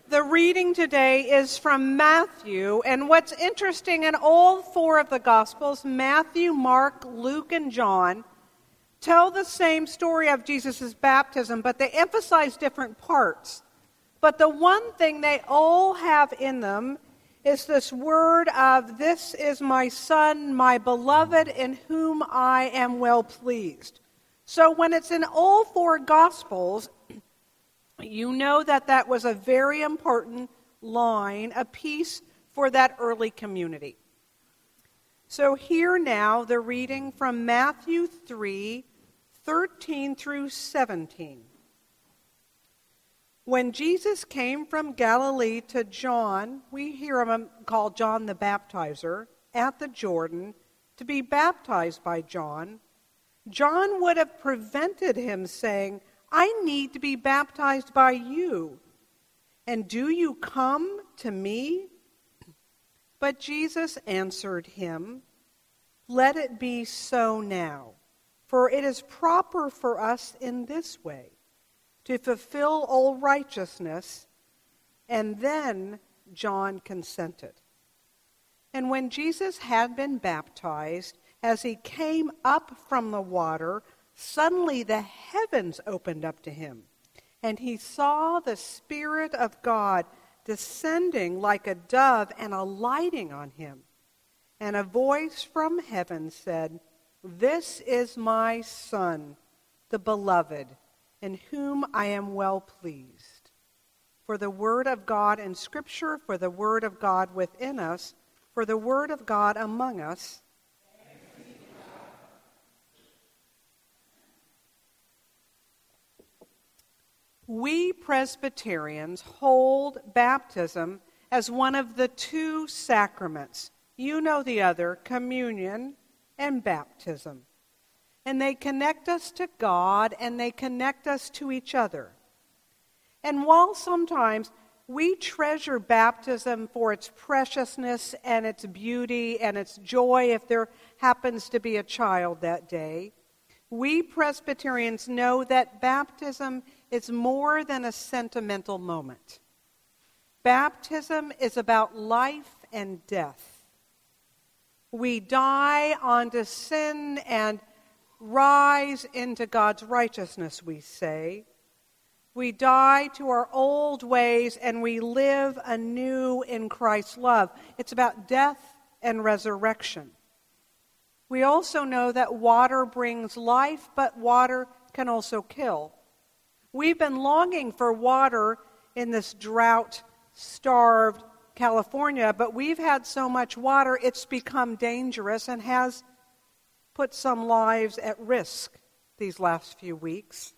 The reading today is from Matthew, and what's interesting in all four of the Gospels, Matthew, Mark, Luke, and John, tell the same story of Jesus' baptism, but they emphasize different parts. But the one thing they all have in them is this word of, "This is my Son, my beloved, in whom I am well pleased." So when it's in all four Gospels, you know that was a very important line, a piece for that early community. So here now, the reading from Matthew 3:13 through 17. When Jesus came from Galilee to John, we hear him called John the Baptizer, at the Jordan, to be baptized by John, John would have prevented him, saying, "I need to be baptized by you, and do you come to me?" But Jesus answered him, "Let it be so now, for it is proper for us in this way, to fulfill all righteousness." And then John consented. And when Jesus had been baptized, as he came up from the water, suddenly the heavens opened up to him, and he saw the Spirit of God descending like a dove and alighting on him. And a voice from heaven said, "This is my Son, the beloved, in whom I am well pleased." For the word of God in Scripture, for the word of God within us, for the word of God among us. We Presbyterians hold baptism as one of the two sacraments. You know the other, communion and baptism. And they connect us to God and they connect us to each other. And while sometimes we treasure baptism for its preciousness and its beauty and its joy if there happens to be a child that day, we Presbyterians know that baptism is more than a sentimental moment. Baptism is about life and death. We die unto sin and rise into God's righteousness, we say. We die to our old ways and we live anew in Christ's love. It's about death and resurrection. We also know that water brings life, but water can also kill. We've been longing for water in this drought-starved California, but we've had so much water it's become dangerous and has put some lives at risk these last few weeks.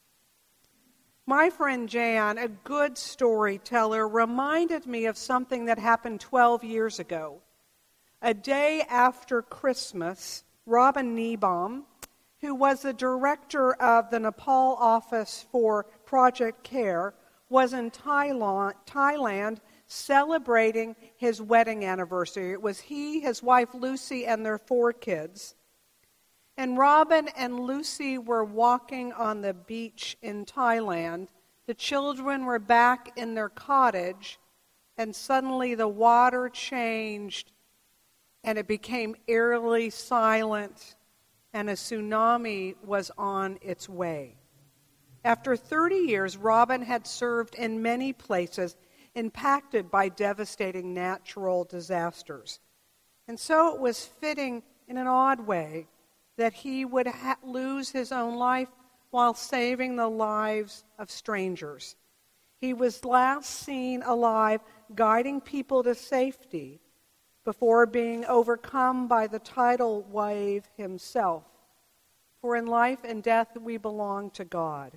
My friend Jan, a good storyteller, reminded me of something that happened 12 years ago. A day after Christmas, Robin Niebaum, who was the director of the Nepal office for Project CARE, was in Thailand celebrating his wedding anniversary. It was he, his wife Lucy, and their 4 kids. And Robin and Lucy were walking on the beach in Thailand. The children were back in their cottage, and suddenly the water changed, and it became eerily silent, and a tsunami was on its way. After 30 years, Robin had served in many places impacted by devastating natural disasters. And so it was fitting in an odd way that he would lose his own life while saving the lives of strangers. He was last seen alive guiding people to safety before being overcome by the tidal wave himself. For in life and death we belong to God.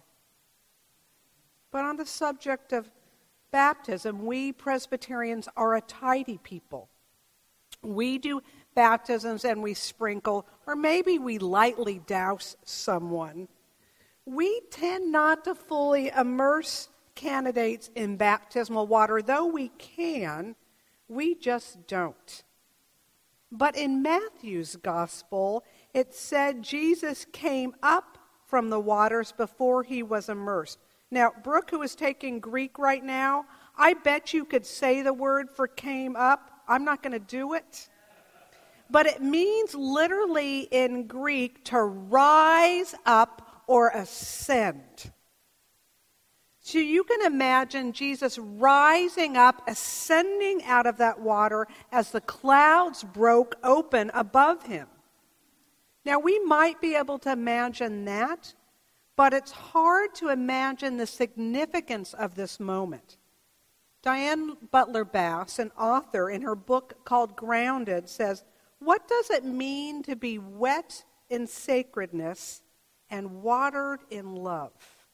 But on the subject of baptism, we Presbyterians are a tidy people. We do baptisms and we sprinkle, or maybe we lightly douse someone. We tend not to fully immerse candidates in baptismal water, though we can, we just don't. But in Matthew's gospel, it said Jesus came up from the waters before he was immersed. Now, Brooke, who is taking Greek right now, I bet you could say the word for came up. I'm not going to do it. But it means literally in Greek to rise up or ascend. So you can imagine Jesus rising up, ascending out of that water as the clouds broke open above him. Now we might be able to imagine that, but it's hard to imagine the significance of this moment. Diane Butler Bass, an author, in her book called Grounded, says, "What does it mean to be wet in sacredness and watered in love?"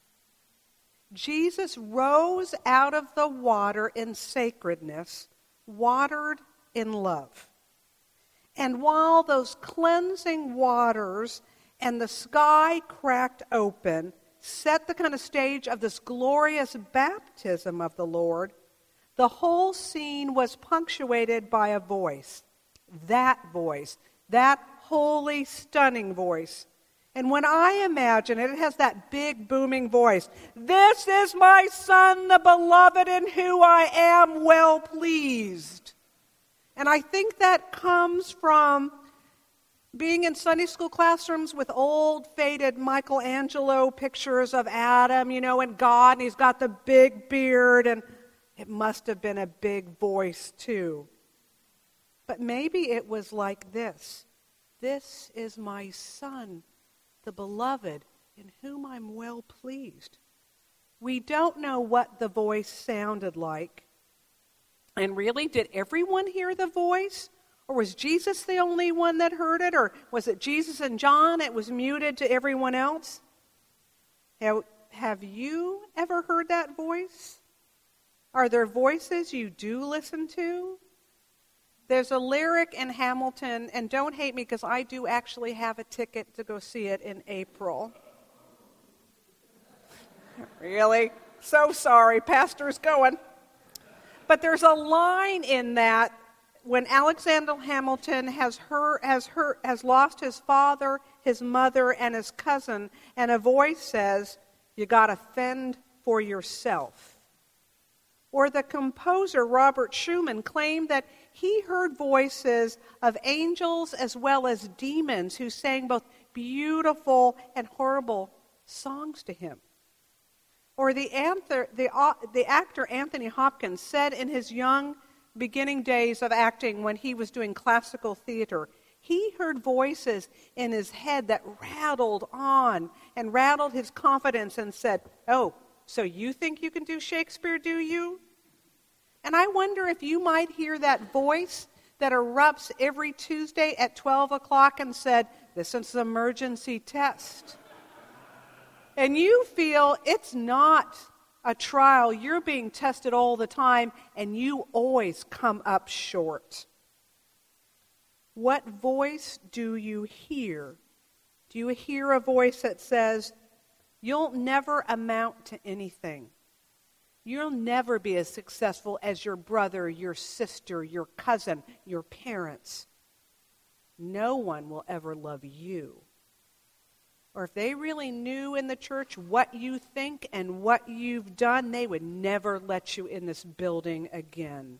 Jesus rose out of the water in sacredness, watered in love. And while those cleansing waters and the sky cracked open set the kind of stage of this glorious baptism of the Lord, the whole scene was punctuated by a voice, that holy, stunning voice. And when I imagine it, it has that big booming voice, "This is my Son, the beloved, in whom I am well pleased." And I think that comes from being in Sunday school classrooms with old, faded Michelangelo pictures of Adam, and God, and he's got the big beard, and it must have been a big voice too. But maybe it was like this. "This is my Son, the beloved, in whom I'm well pleased." We don't know what the voice sounded like. And really, did everyone hear the voice? Or was Jesus the only one that heard it? Or was it Jesus and John? It was muted to everyone else? Have you ever heard that voice? Are there voices you do listen to? There's a lyric in Hamilton, and don't hate me because I do actually have a ticket to go see it in April. Really? So sorry, Pastor's going. But there's a line in that when Alexander Hamilton has lost his father, his mother, and his cousin, and a voice says, "You got to fend for yourself." Or the composer Robert Schumann claimed that he heard voices of angels as well as demons who sang both beautiful and horrible songs to him. Or the actor Anthony Hopkins said in his young beginning days of acting when he was doing classical theater, he heard voices in his head that rattled on and rattled his confidence and said, "Oh, so you think you can do Shakespeare, do you?" And I wonder if you might hear that voice that erupts every Tuesday at 12 o'clock and said, "This is an emergency test." And you feel it's not a trial. You're being tested all the time, and you always come up short. What voice do you hear? Do you hear a voice that says, "You'll never amount to anything. You'll never be as successful as your brother, your sister, your cousin, your parents. No one will ever love you"? Or if they really knew in the church what you think and what you've done, they would never let you in this building again.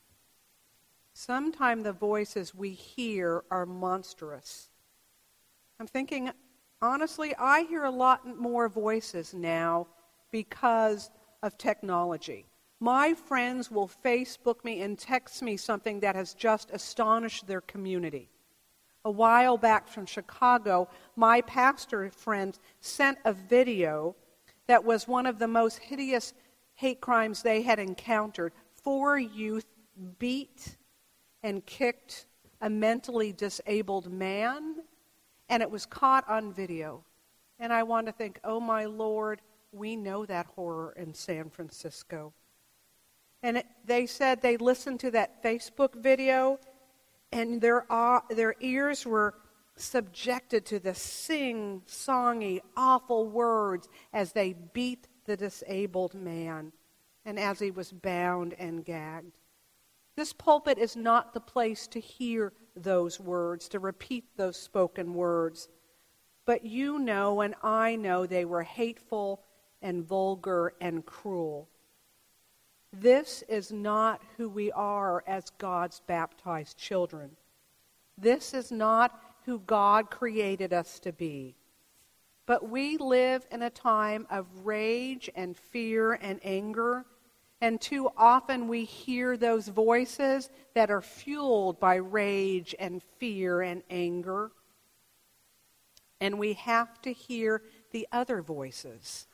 Sometimes the voices we hear are monstrous. I'm thinking, honestly, I hear a lot more voices now because of technology. My friends will Facebook me and text me something that has just astonished their community. A while back from Chicago, my pastor friend sent a video that was one of the most hideous hate crimes they had encountered. 4 youth beat and kicked a mentally disabled man, and it was caught on video. And I want to think, oh my Lord, we know that horror in San Francisco. And they said they listened to that Facebook video, and their ears were subjected to the sing-songy, awful words as they beat the disabled man and as he was bound and gagged. This pulpit is not the place to hear those words, to repeat those spoken words. But you know and I know they were hateful and vulgar and cruel. This is not who we are as God's baptized children. This is not who God created us to be. But we live in a time of rage and fear and anger, and too often we hear those voices that are fueled by rage and fear and anger. And we have to hear the other voices.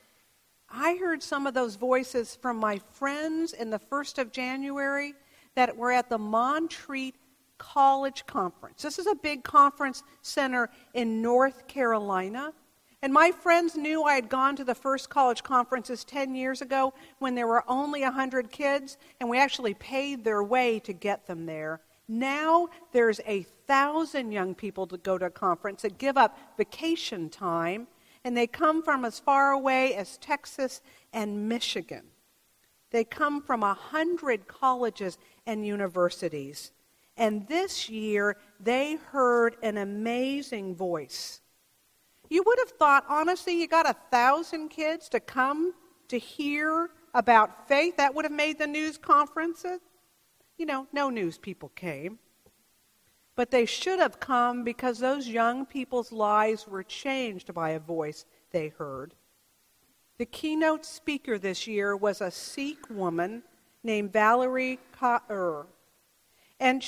I heard some of those voices from my friends in the 1st of January that were at the Montreat College Conference. This is a big conference center in North Carolina. And my friends knew I had gone to the first college conferences 10 years ago when there were only 100 kids, and we actually paid their way to get them there. Now there's 1,000 young people to go to a conference that give up vacation time, and they come from as far away as Texas and Michigan. They come from 100 colleges and universities. And this year, they heard an amazing voice. You would have thought, honestly, you got 1,000 kids to come to hear about faith. That would have made the news conferences. No news people came. But they should have come because those young people's lives were changed by a voice they heard. The keynote speaker this year was a Sikh woman named Valerie Kaur. And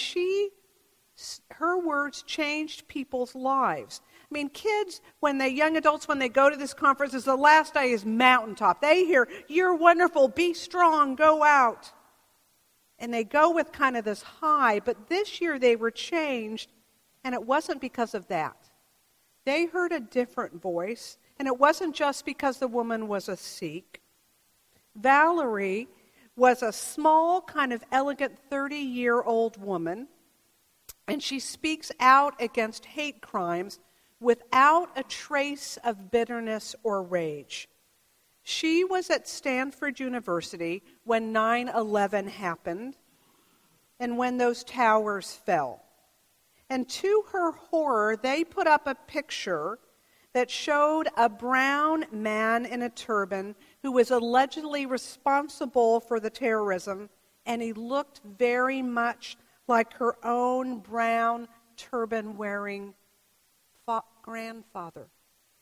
her words changed people's lives. I mean, kids, young adults, when they go to this conference, the last day is mountaintop. They hear, "You're wonderful, be strong, go out." And they go with kind of this high, but this year they were changed, and it wasn't because of that. They heard a different voice, and it wasn't just because the woman was a Sikh. Valerie was a small, kind of elegant 30-year-old woman, and she speaks out against hate crimes without a trace of bitterness or rage. She was at Stanford University when 9/11 happened and when those towers fell. And to her horror, they put up a picture that showed a brown man in a turban who was allegedly responsible for the terrorism, and he looked very much like her own brown turban-wearing grandfather.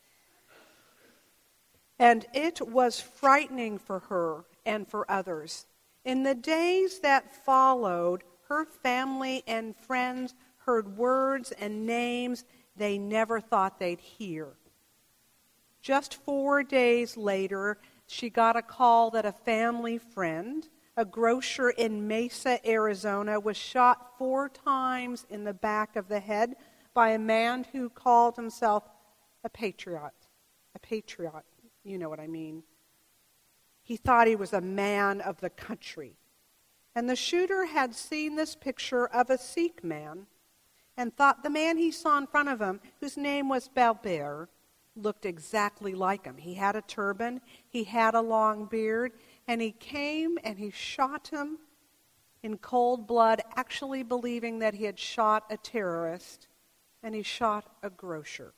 And it was frightening for her and for others. In the days that followed, her family and friends heard words and names they never thought they'd hear. Just 4 days later, she got a call that a family friend, a grocer in Mesa, Arizona, was shot 4 times in the back of the head by a man who called himself a patriot. A patriot, you know what I mean. He thought he was a man of the country. And the shooter had seen this picture of a Sikh man and thought the man he saw in front of him, whose name was Balbir, looked exactly like him. He had a turban, he had a long beard, and he came and he shot him in cold blood, actually believing that he had shot a terrorist, and he shot a grocer.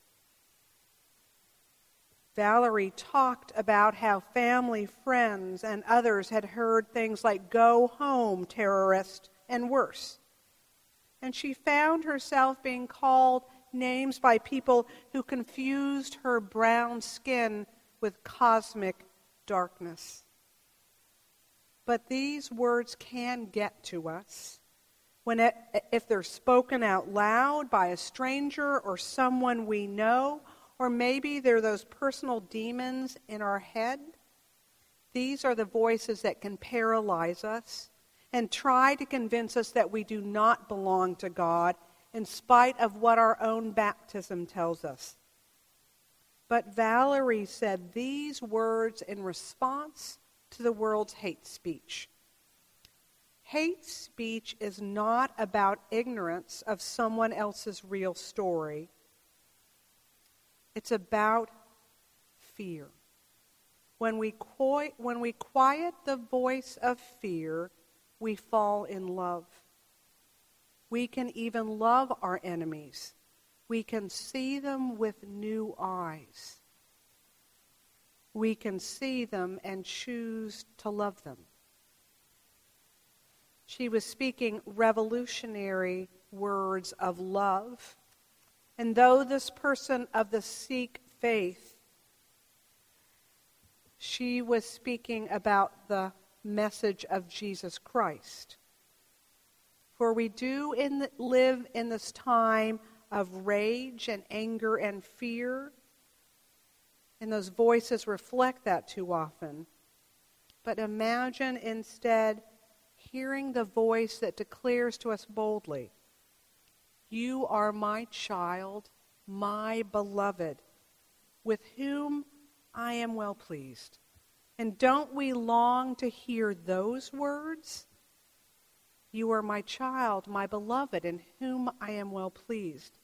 Valerie talked about how family, friends, and others had heard things like, "Go home, terrorist," and worse. And she found herself being called names by people who confused her brown skin with cosmic darkness. But these words can get to us if they're spoken out loud by a stranger or someone we know, or maybe they're those personal demons in our head. These are the voices that can paralyze us and try to convince us that we do not belong to God in spite of what our own baptism tells us. But Valerie said these words in response to the world's hate speech. Hate speech is not about ignorance of someone else's real story. It's about fear. When we quiet the voice of fear, we fall in love. We can even love our enemies. We can see them with new eyes. We can see them and choose to love them. She was speaking revolutionary words of love. And though this person of the Sikh faith, she was speaking about the message of Jesus Christ. For we do live in this time of rage and anger and fear, and those voices reflect that too often. But imagine instead hearing the voice that declares to us boldly, "You are my child, my beloved, with whom I am well pleased." And don't we long to hear those words? You are my child, my beloved, in whom I am well pleased.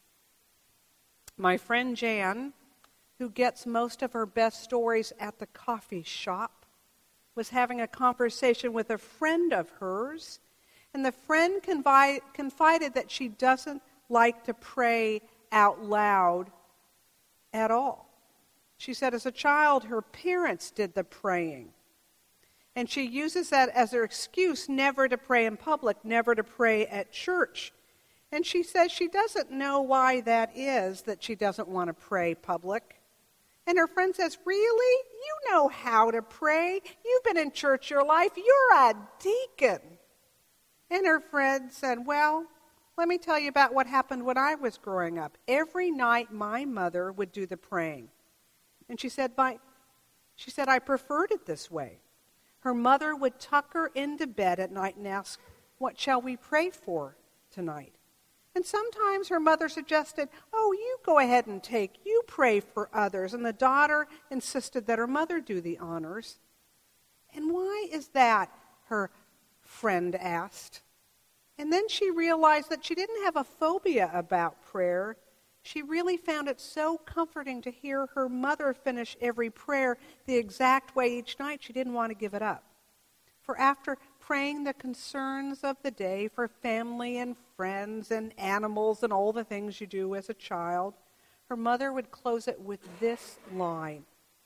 My friend Jan, who gets most of her best stories at the coffee shop, was having a conversation with a friend of hers, and the friend confided that she doesn't like to pray out loud at all. She said as a child, her parents did the praying. And she uses that as her excuse never to pray in public, never to pray at church. And she says she doesn't know why that is, that she doesn't want to pray public. And her friend says, "Really? You know how to pray. You've been in church your life. You're a deacon." And her friend said, "Well, let me tell you about what happened when I was growing up. Every night my mother would do the praying." And she said, "I preferred it this way. Her mother would tuck her into bed at night and ask, 'What shall we pray for tonight?' And sometimes her mother suggested, 'Oh, you go ahead and you pray for others.' And the daughter insisted that her mother do the honors." "And why is that?" her friend asked. And then she realized that she didn't have a phobia about prayer. She really found it so comforting to hear her mother finish every prayer the exact way each night. She didn't want to give it up. For after praying the concerns of the day for family and friends and animals and all the things you do as a child, her mother would close it with this line: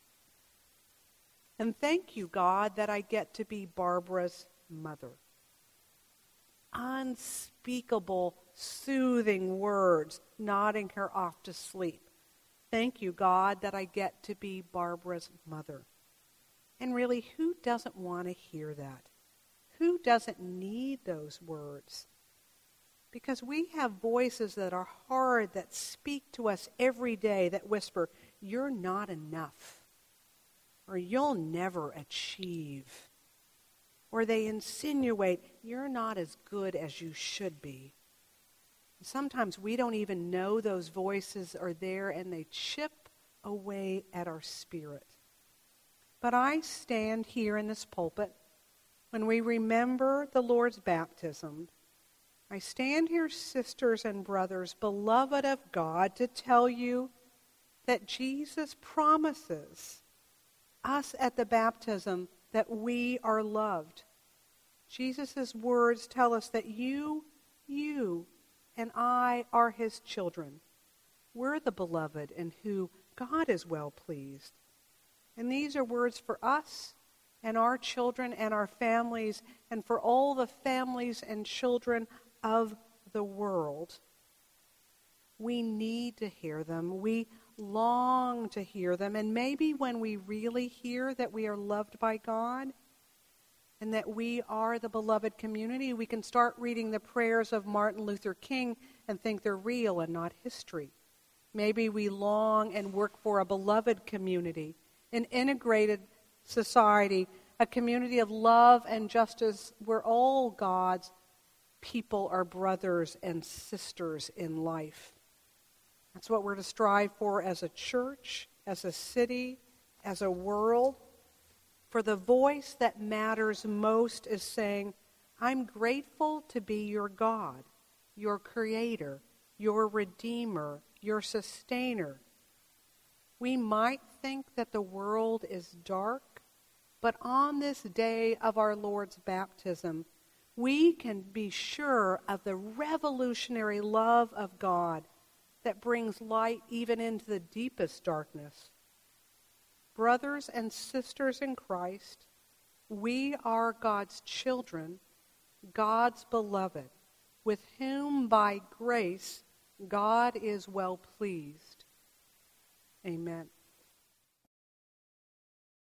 "And thank you, God, that I get to be Barbara's mother." Unspeakable, soothing words, nodding her off to sleep. Thank you, God, that I get to be Barbara's mother. And really, who doesn't want to hear that? Who doesn't need those words? Because we have voices that are hard, that speak to us every day, that whisper, "You're not enough," or "You'll never achieve," or they insinuate, "You're not as good as you should be." And sometimes we don't even know those voices are there, and they chip away at our spirit. But I stand here in this pulpit when we remember the Lord's baptism. I stand here, sisters and brothers, beloved of God, to tell you that Jesus promises us at the baptism that we are loved. Jesus' words tell us that you and I are his children. We're the beloved in who God is well pleased. And these are words for us and our children and our families and for all the families and children of the world. We need to hear them. We long to hear them. And maybe when we really hear that we are loved by God and that we are the beloved community, we can start reading the prayers of Martin Luther King and think they're real and not history. Maybe we long and work for a beloved community, an integrated society, a community of love and justice where all God's people are brothers and sisters in life. That's what we're to strive for as a church, as a city, as a world. For the voice that matters most is saying, I'm grateful to be your God, your creator, your redeemer, your sustainer. We might think that the world is dark, but on this day of our Lord's baptism, we can be sure of the revolutionary love of God that brings light even into the deepest darkness. Brothers and sisters in Christ, we are God's children. God's beloved, with whom by grace God is well pleased. Amen.